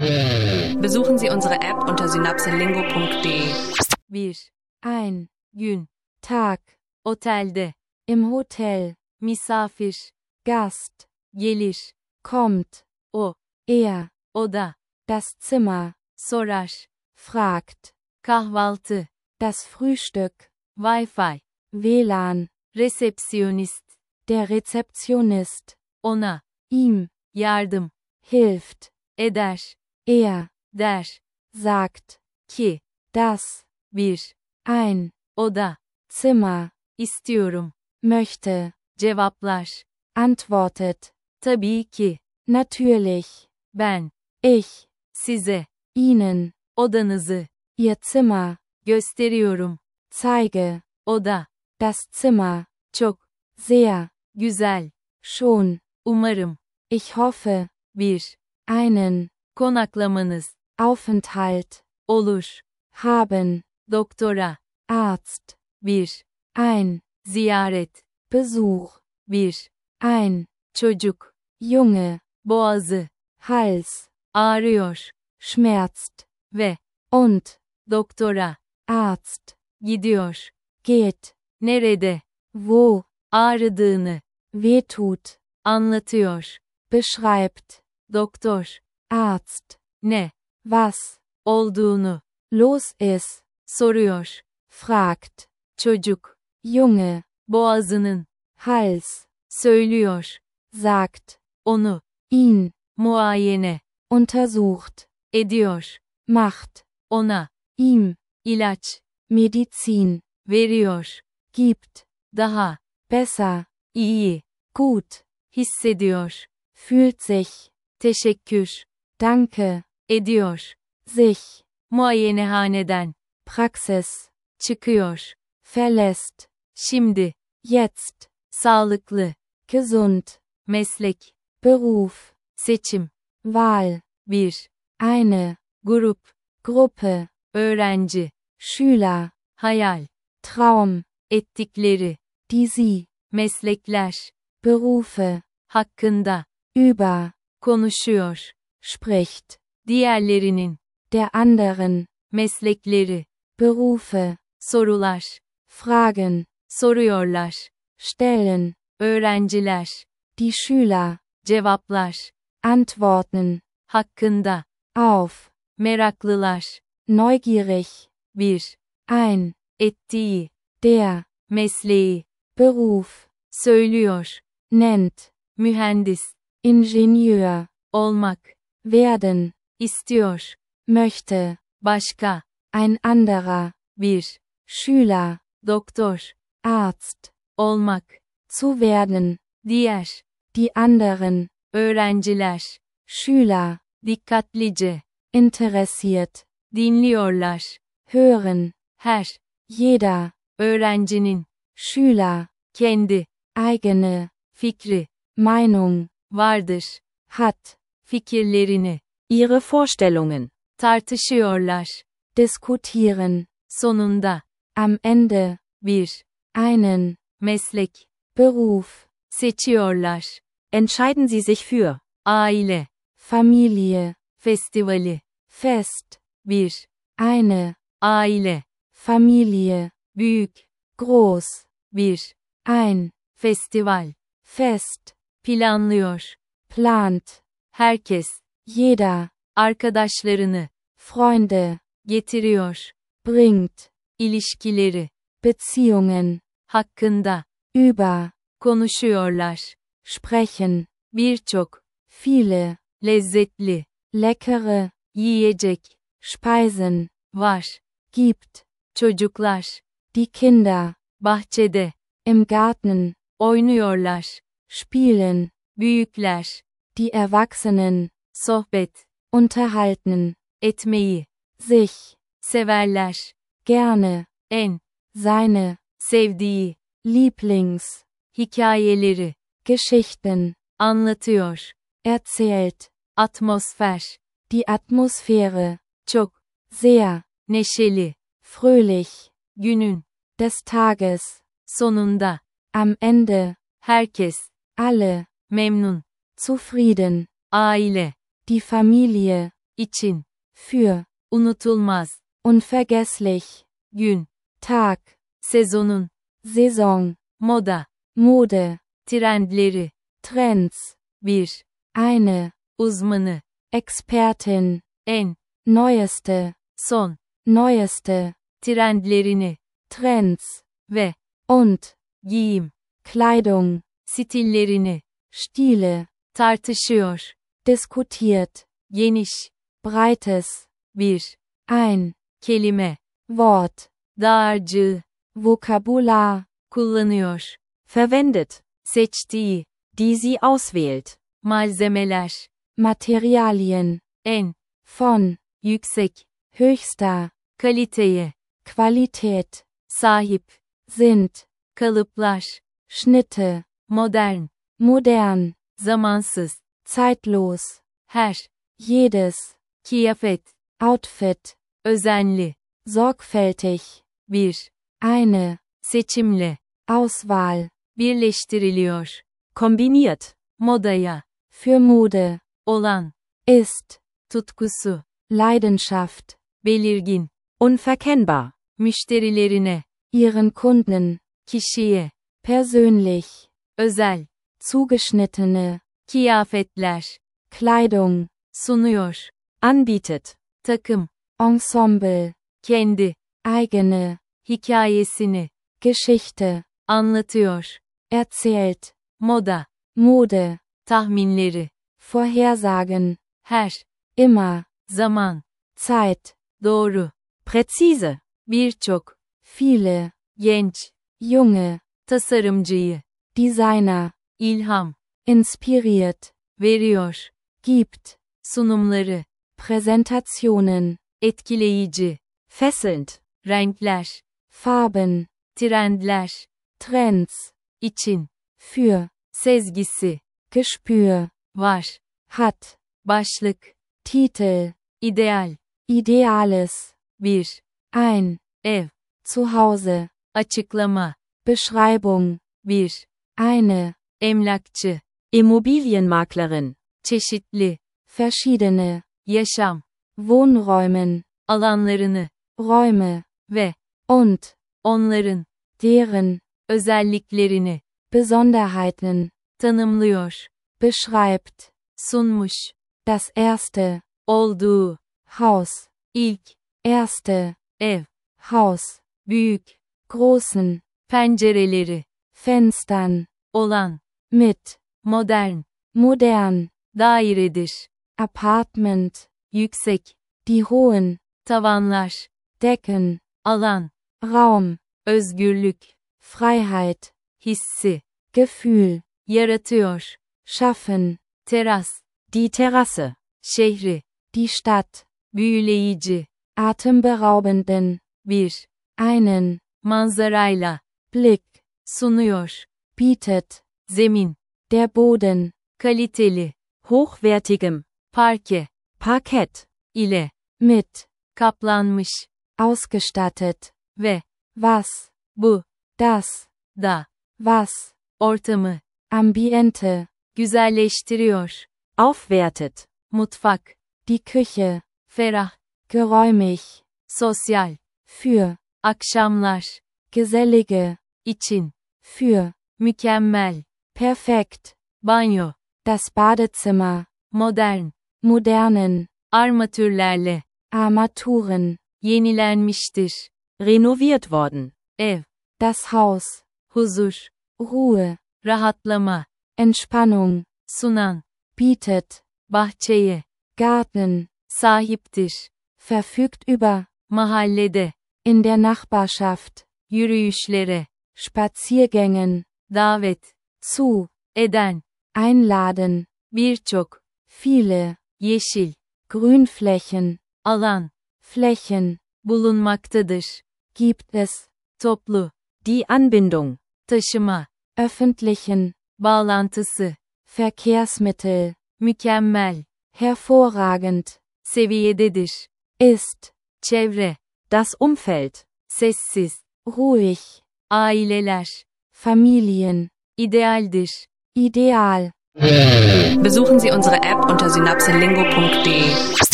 Besuchen Sie unsere App unter synapselingo.de. Ein gün, Tag, otelde, im Hotel, misafir, Gast, gelir, kommt, o, oda, das Zimmer, sorar, fragt, kahvaltı, das Frühstück, Wi-Fi, WLAN, Rezepsiyonist, der Rezeptionist, ona, ihm, yardım, hilft, eder, der, sagt, ki, das, ein, oda, Zimmer, istiyorum, möchte, cevaplar, antwortet, tabii ki, natürlich, ben, ich, size, Ihnen, odanızı, Ihr Zimmer, gösteriyorum, zeige, oda, das Zimmer, çok, sehr, güzel, schon, umarım, ich hoffe, einen, konaklamanız, Aufenthalt, olur, haben, doktora, Arzt, ein, ziyaret, Besuch, ein, çocuk, Junge, boğazı, Hals, ağrıyor, schmerzt, ve, und, doktora, Arzt, gidiyor, geht, nerede, wo, ağrıdığını, wehtut, anlatıyor, beschreibt, doktor, Arzt, ne, was, olduğunu, los ist, soruyor, fragt, çocuk, Junge, boğazının, Hals, söylüyor, sagt, onu, ihn, muayene, untersucht, ediyor, macht, ona, ihm, ilaç, Medizin, veriyor, gibt, daha, besser, iyi, gut, hissediyor, fühlt sich, teşekkür, danke, ediyor, sich, muayenehaneden, Praxis, çıkıyor, verlässt, şimdi, jetzt, sağlıklı, gesund, meslek, Beruf, seçim, Wahl, eine, grup, Gruppe, öğrenci, Schüler, hayal, Traum, ettikleri, die sie, meslekler, Berufe, hakkında, über, konuşuyor, spricht, diğerlerinin, der anderen, meslekleri, Berufe, sorular, Fragen, soruyorlar, stellen, öğrenciler, die Schüler, cevaplar, antworten, hakkında, auf, meraklılar, neugierig, ein, ettiği, der, mesleği, Beruf, söylüyor, nennt, mühendis, Ingenieur, olmak, werden, istiyor, möchte, başka, ein anderer, Schüler, doktor, Arzt, olmak, zu werden, diğer, die anderen, öğrenciler, Schüler, dikkatlice, interessiert, dinliyorlar, hören, her, jeder, öğrencinin, Schüler, kendi, eigene, fikri, Meinung, vardır, hat, fikirlerini, ihre Vorstellungen, tartışıyorlar, diskutieren, sonunda, am Ende, einen, meslek, Beruf, seçiyorlar, entscheiden Sie sich für, aile, Familie, festivali, fest, eine, aile, Familie, büyük, groß, ein, festival, fest, planlıyor, plant, herkes, jeder, arkadaşlarını, Freunde, getiriyor, bringt, ilişkileri, Beziehungen, hakkında, über, konuşuyorlar, sprechen, birçok, viele, lezzetli, leckere, yiyecek, Speisen, var, gibt, çocuklar, die Kinder, bahçede, im Garten, oynuyorlar, spielen, büyükler, die Erwachsenen, sohbet, unterhalten, etmeyi, sich, severler, gerne, en, seine, sevdiği, Lieblings, hikayeleri, Geschichten, anlatıyor, erzählt, atmosfer, die Atmosphäre, çok, sehr, neşeli, fröhlich, günün, des Tages, sonunda, am Ende, herkes, alle, memnun, zufrieden, aile, die Familie, için, für, unutulmaz, unvergesslich, gün, Tag, sezonun, Saison, moda, Mode, trendleri, Trends, bir, eine, uzmanı, Expertin, en, neueste, son, neueste, trendlerini, Trends, ve, und, giyim, Kleidung, stillerini, Stile, tartışıyor, diskutiert, geniş, breites, bir, ein, kelime, Wort, dağarcığı, Vokabular, kullanıyor, verwendet, seçtiği, die sie auswählt, malzemeler, Materialien, en, von, yüksek, höchster, kaliteye, Qualität, sahip, sind, kalıplar, Schnitte, modern, modern, zamansız, zeitlos, her, jedes, kıyafet, Outfit, özenli, sorgfältig, bir, eine, seçimle, Auswahl, birleştiriliyor, kombiniert, modaya, für Mode, olan, ist, tutkusu, Leidenschaft, belirgin, unverkennbar, müşterilerine, ihren Kunden, kişiye, persönlich, özel, zugeschnittene, kıyafetler, Kleidung, sunuyor, anbietet, takım, Ensemble, kendi, eigene, hikayesini, Geschichte, anlatıyor, erzählt, moda, Mode, tahminleri, Vorhersagen, her, immer, zaman, Zeit, doğru, präzise, birçok, viele, genç, junge, tasarımcıyı, Designer, ilham, inspiriert, veriyor, gibt, sunumları, Präsentationen, etkileyici, fesselnd, renkler, Farben, trendler, Trends, için, für, sezgisi, Gespür, var, hat, başlık, Titel, ideal, Ideales, bir, ein, ev, Zuhause, açıklama, Beschreibung, bir, eine, emlakçı, Immobilienmaklerin, çeşitli, verschiedene, yaşam, Wohnräumen, alanlarını, Räume, ve, und, onların, deren, özelliklerini, Besonderheiten, tanımlıyor, beschreibt, sunmuş, das erste, olduğu, Haus, ilk, erste, ev, Haus, büyük, großen, pencereleri, Fenstern, olan, mit, modern, modern, dairedir, Apartment, yüksek, die hohen, tavanlar, Decken, alan, Raum, özgürlük, Freiheit, hissi, Gefühl, yaratıyor, schaffen, teras, die Terrasse, şehri, die Stadt, büyüleyici, atemberaubenden, bir, einen, manzarayla, Blick, sunuyor, bietet, zemin, der Boden, kaliteli, hochwertigem, parke, Parkett, ile, mit, kaplanmış, ausgestattet, ve, was, bu, das, da, was, ortamı, Ambiente, güzelleştiriyor, aufwertet, mutfak, die Küche, ferah, geräumig, sosyal, für, akşamlar, gesellige, için, für, mükemmel, perfekt, banyo, das Badezimmer, modern, modernen, armatürlerle, Armaturen, yenilenmiştir, renoviert worden, ev, das Haus, huzur, Ruhe, rahatlama, Entspannung, sunan, bietet, bahçeye, Garten, sahiptir, verfügt über, mahallede, in der Nachbarschaft, yürüyüşlere, Spaziergängen, davet, zu, eden, einladen, birçok, viele, yeşil, Grünflächen, alan, Flächen, bulunmaktadır, gibt es, toplu, die Anbindung, taşıma, öffentlichen, bağlantısı, Verkehrsmittel, mükemmel, hervorragend, seviyededir, ist, çevre, das Umfeld, sessiz, ruhig, aileler, Familien, idealdir. ideal. Besuchen Sie unsere App unter synapselingo.de.